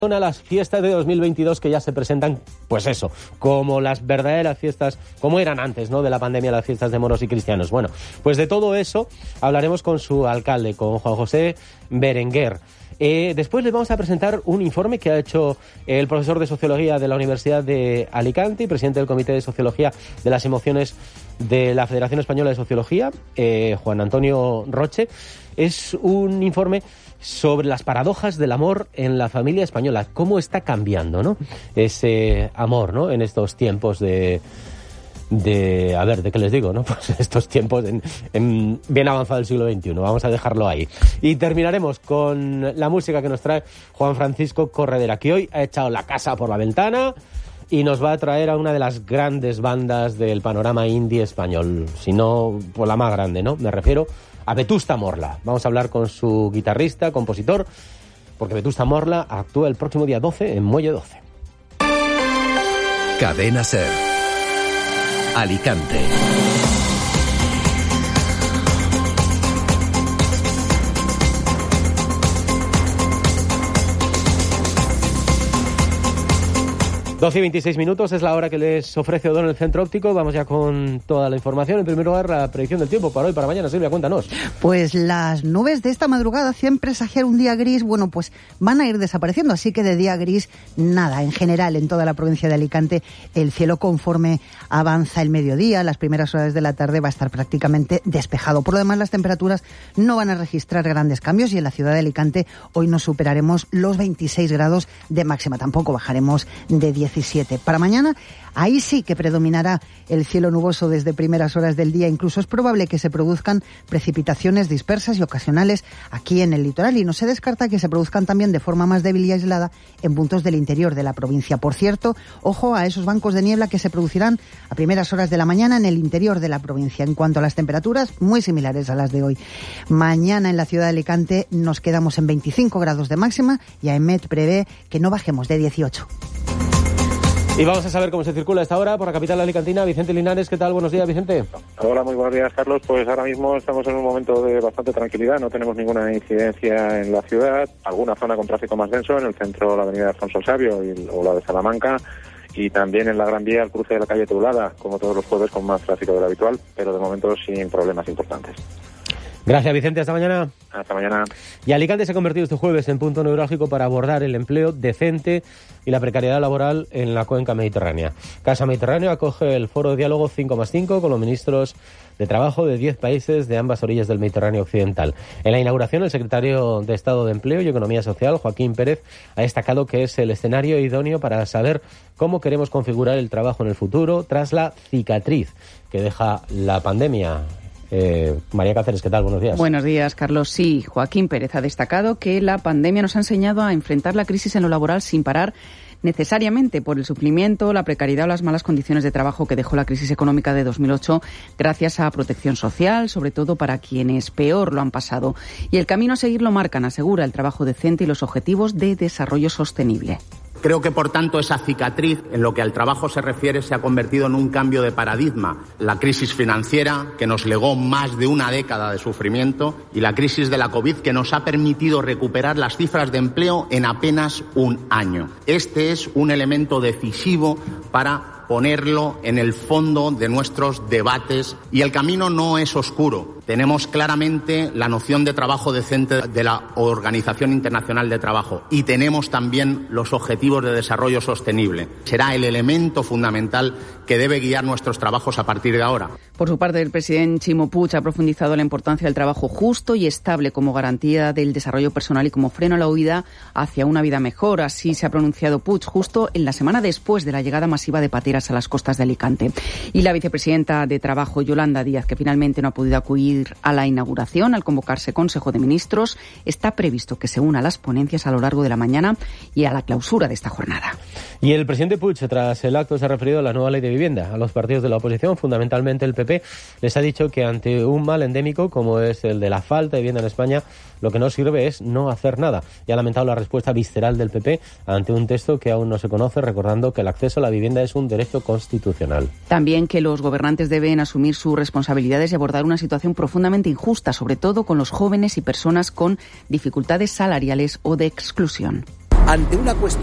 a las fiestas de 2022 que ya se presentan, pues eso, como las verdaderas fiestas, como eran antes, ¿no?, de la pandemia, las fiestas de moros y cristianos. Bueno, pues de todo eso hablaremos con su alcalde, con Juan José Berenguer. Después les vamos a presentar un informe que ha hecho el profesor de Sociología de la Universidad de Alicante y presidente del Comité de Sociología de las Emociones de la Federación Española de Sociología, Juan Antonio Roche. Es un informe sobre las paradojas del amor en la familia española, cómo está cambiando, ¿no?, ese amor, ¿no?, en estos tiempos de qué les digo, ¿no? Pues estos tiempos en bien avanzado del siglo XXI. Vamos a dejarlo ahí. Y terminaremos con la música que nos trae Juan Francisco Corredera, que hoy ha echado la casa por la ventana y nos va a traer a una de las grandes bandas del panorama indie español. Si no, pues la más grande, ¿no? Me refiero a Vetusta Morla. Vamos a hablar con su guitarrista, compositor, porque Vetusta Morla actúa el próximo día 12 en Muelle 12. Cadena SER. Alicante. Doce y 26 minutos es la hora que les ofrece O'Donnell Centro Óptico. Vamos ya con toda la información. En primer lugar, la predicción del tiempo para hoy, para mañana. Silvia, cuéntanos. Pues las nubes de esta madrugada hacían presagiar un día gris. Bueno, pues van a ir desapareciendo, así que de día gris nada. En general, en toda la provincia de Alicante, el cielo conforme avanza el mediodía, las primeras horas de la tarde va a estar prácticamente despejado. Por lo demás, las temperaturas no van a registrar grandes cambios y en la ciudad de Alicante hoy no superaremos los 26 grados de máxima. Tampoco bajaremos de 17. Para mañana, ahí sí que predominará el cielo nuboso desde primeras horas del día. Incluso es probable que se produzcan precipitaciones dispersas y ocasionales aquí en el litoral y no se descarta que se produzcan también de forma más débil y aislada en puntos del interior de la provincia. Por cierto, ojo a esos bancos de niebla que se producirán a primeras horas de la mañana en el interior de la provincia. En cuanto a las temperaturas, muy similares a las de hoy. Mañana en la ciudad de Alicante nos quedamos en 25 grados de máxima y AEMET prevé que no bajemos de 18. Y vamos a saber cómo se circula a esta hora por la capital alicantina. Vicente Linares, ¿qué tal? Buenos días, Vicente. Hola, muy buenos días, Carlos. Pues ahora mismo estamos en un momento de bastante tranquilidad, no tenemos ninguna incidencia en la ciudad, alguna zona con tráfico más denso, en el centro la avenida Alfonso Sabio o la de Salamanca, y también en la Gran Vía, el cruce de la calle Teulada, como todos los jueves, con más tráfico de lo habitual, pero de momento sin problemas importantes. Gracias, Vicente. Hasta mañana. Hasta mañana. Y Alicante se ha convertido este jueves en punto neurálgico para abordar el empleo decente y la precariedad laboral en la cuenca mediterránea. Casa Mediterráneo acoge el foro de diálogo 5+5 con los ministros de Trabajo de 10 países de ambas orillas del Mediterráneo occidental. En la inauguración, el secretario de Estado de Empleo y Economía Social, Joaquín Pérez, ha destacado que es el escenario idóneo para saber cómo queremos configurar el trabajo en el futuro tras la cicatriz que deja la pandemia. María Cáceres, ¿qué tal? Buenos días. Buenos días, Carlos. Sí, Joaquín Pérez ha destacado que la pandemia nos ha enseñado a enfrentar la crisis en lo laboral sin parar necesariamente por el sufrimiento, la precariedad o las malas condiciones de trabajo que dejó la crisis económica de 2008 gracias a protección social, sobre todo para quienes peor lo han pasado. Y el camino a seguir lo marcan, asegura, el trabajo decente y los objetivos de desarrollo sostenible. Creo que, por tanto, esa cicatriz, en lo que al trabajo se refiere, se ha convertido en un cambio de paradigma. La crisis financiera, que nos legó más de una década de sufrimiento, y la crisis de la COVID, que nos ha permitido recuperar las cifras de empleo en apenas un año. Este es un elemento decisivo para ponerlo en el fondo de nuestros debates. Y el camino no es oscuro. Tenemos claramente la noción de trabajo decente de la Organización Internacional de Trabajo y tenemos también los objetivos de desarrollo sostenible. Será el elemento fundamental que debe guiar nuestros trabajos a partir de ahora. Por su parte, el presidente Ximo Puig ha profundizado en la importancia del trabajo justo y estable como garantía del desarrollo personal y como freno a la huida hacia una vida mejor. Así se ha pronunciado Puig justo en la semana después de la llegada masiva de pateras a las costas de Alicante. Y la vicepresidenta de Trabajo, Yolanda Díaz, que finalmente no ha podido acudir a la inauguración, al convocarse Consejo de Ministros, está previsto que se una a las ponencias a lo largo de la mañana y a la clausura de esta jornada. Y el presidente Puig, tras el acto, se ha referido a la nueva ley de vivienda. A los partidos de la oposición, fundamentalmente el PP, les ha dicho que ante un mal endémico como es el de la falta de vivienda en España, lo que no sirve es no hacer nada. Y ha lamentado la respuesta visceral del PP ante un texto que aún no se conoce, recordando que el acceso a la vivienda es un derecho constitucional. También que los gobernantes deben asumir sus responsabilidades y abordar una situación profundamente injusta, sobre todo con los jóvenes y personas con dificultades salariales o de exclusión. ante una cuestión